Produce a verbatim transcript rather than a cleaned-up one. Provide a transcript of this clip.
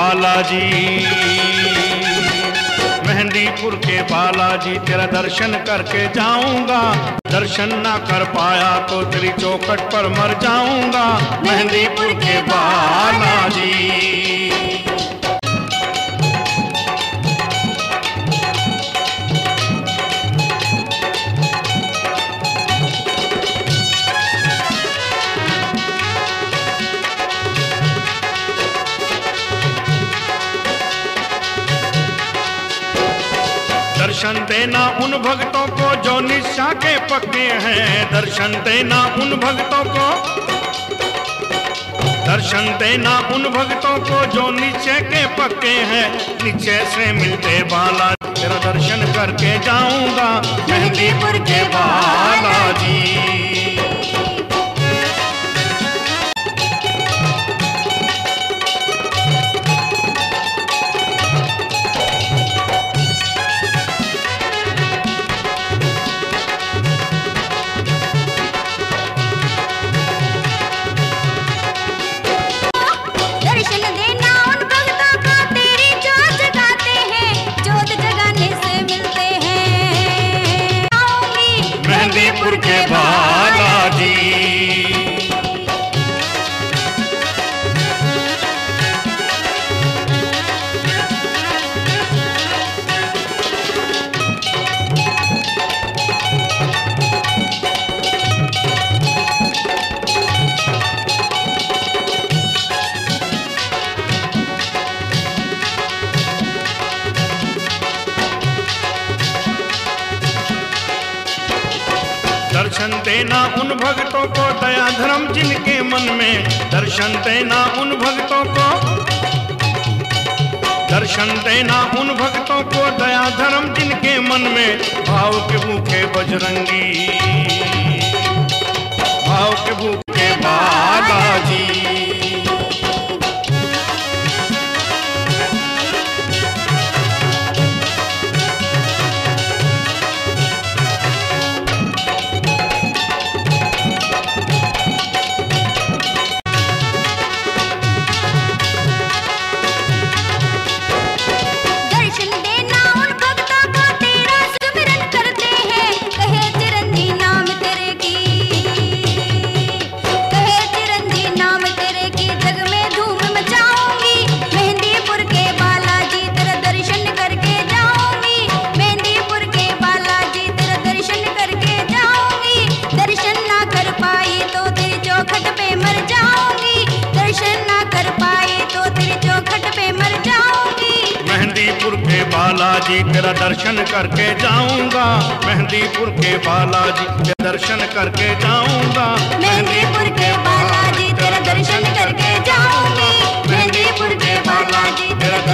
बालाजी, मेहंदीपुर के बालाजी तेरा दर्शन करके जाऊंगा। दर्शन ना कर पाया तो तेरी चौखट पर मर जाऊंगा। मेहंदीपुर के बालाजी। दर्शन देना उन भक्तों को जो निष्ठा के पक्के हैं। दर्शन देना उन भक्तों को, दर्शन देना उन भक्तों को जो नीचे के पक्के हैं। नीचे से मिलते बाला तेरा दर्शन करके जाऊंगा। मेहंदीपुर के बालाजी। मेहंदीपुर के बालाजी। दर्शन देना उन भक्तों को दया धर्म जिनके मन में। दर्शन देना उन भक्तों को, दर्शन देना उन भक्तों को दया धर्म जिनके मन में। भाव के भूखे बजरंगी, भाव के भूखे बालाजी। मेहंदीपुर के बालाजी तेरा दर्शन करके जाऊंगा। मेहंदीपुर के बालाजी तेरा दर्शन करके जाऊंगा। मेहंदीपुर के बालाजी तेरा दर्शन करके जाऊंगी। मेहंदीपुर के बालाजी।